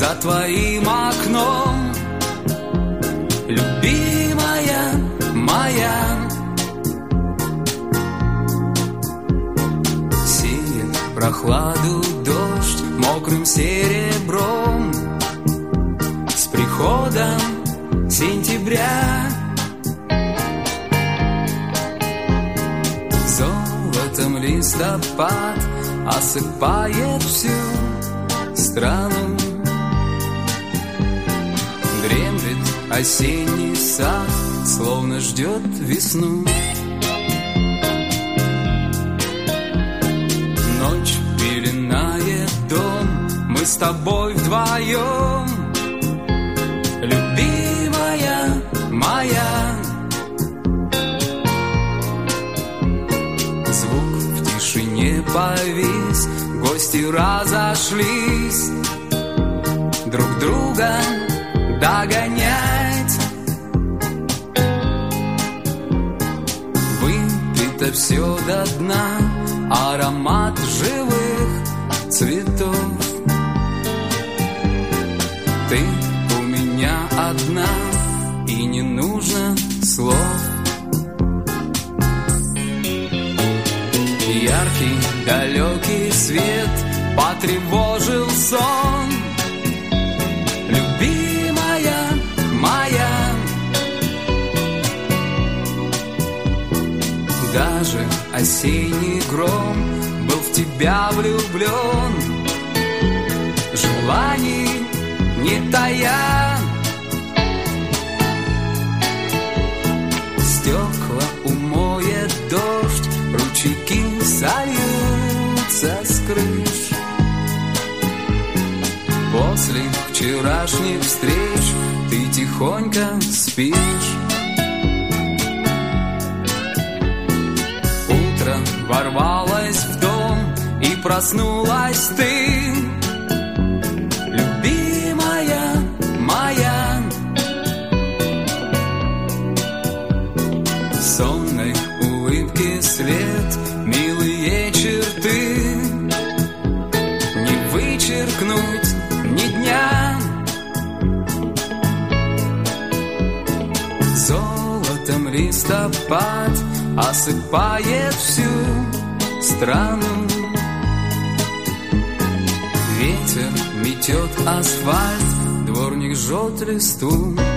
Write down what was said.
за твоим окном, любимая моя. Сеет прохладу дождь мокрым серебром с приходом сентября. Золотом листопад осыпает всю страну. Дремлет осенний сад, словно ждет весну. Ночь пеленает дом, мы с тобой вдвоем, любимая моя. Звук в тишине повис, гости разошлись, друг друга догонять. Выпито все до дна, аромат живых цветов. Ты у меня одна, и не нужно слов. Яркий далекий свет потревожил сон, любимая моя. Даже осенний гром был в тебя влюблен, желаний не тая. Стекла умоет дождь, ручейки сольются с крыш. После вчерашних встреч ты тихонько спишь. Утро ворвалось в дом, и проснулась ты, любимая моя. Сонной улыбки след, милые черты, не вычеркнуть ни дня. Золотом листопад осыпает всю страну. Ветер метет асфальт, дворник жжет листву.